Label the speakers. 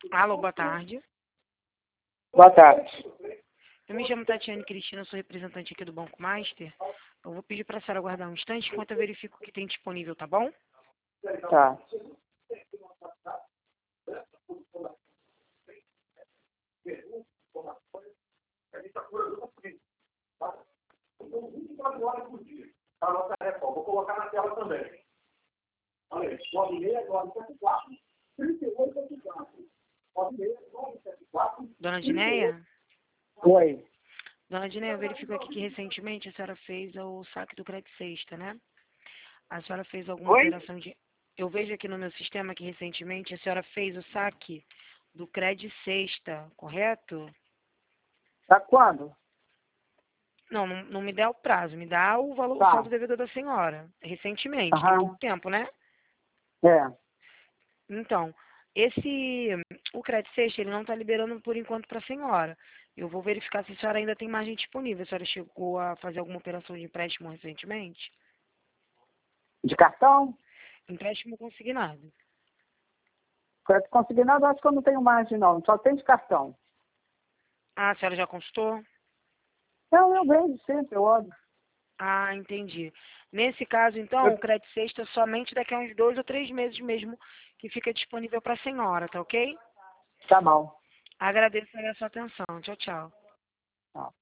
Speaker 1: Alô, boa tarde.
Speaker 2: Boa tarde.
Speaker 1: Eu me chamo Tatiane Cristina, sou representante aqui do Banco Master. Eu vou pedir para a senhora aguardar um instante enquanto eu verifico o que tem disponível, tá bom?
Speaker 2: Tá.
Speaker 3: Vou colocar na tela também. Olha, 9694 3884. 9694.
Speaker 1: Dona Dineia?
Speaker 2: Oi.
Speaker 1: Dona Dineia, eu verifico aqui que recentemente a senhora fez o saque do Crédito Sexta, né? A senhora fez alguma
Speaker 2: Oi?
Speaker 1: operação de... Eu vejo aqui no meu sistema que recentemente a senhora fez o saque do Crédito Sexta, correto?
Speaker 2: Tá quando?
Speaker 1: Não me dá o prazo, me dá o valor, o
Speaker 2: Tá.
Speaker 1: saldo devedor da senhora. Recentemente, tem
Speaker 2: Aham.
Speaker 1: pouco tempo, né?
Speaker 2: É.
Speaker 1: Então, o Crédito Sexta, ele não está liberando por enquanto para a senhora. Eu vou verificar se a senhora ainda tem margem disponível. A senhora chegou a fazer alguma operação de empréstimo recentemente?
Speaker 2: De cartão?
Speaker 1: Empréstimo consignado.
Speaker 2: Crédito consignado, acho que eu não tenho margem, não. Só tem de cartão.
Speaker 1: Ah, a senhora já consultou?
Speaker 2: Não, eu vejo sempre, eu olho.
Speaker 1: Ah, entendi. Nesse caso, então, o Crédito Sexta é somente daqui a uns 2 ou 3 meses mesmo que fica disponível para a senhora, tá ok?
Speaker 2: Tá bom.
Speaker 1: Agradeço aí a sua atenção. Tchau, tchau.
Speaker 2: Tá.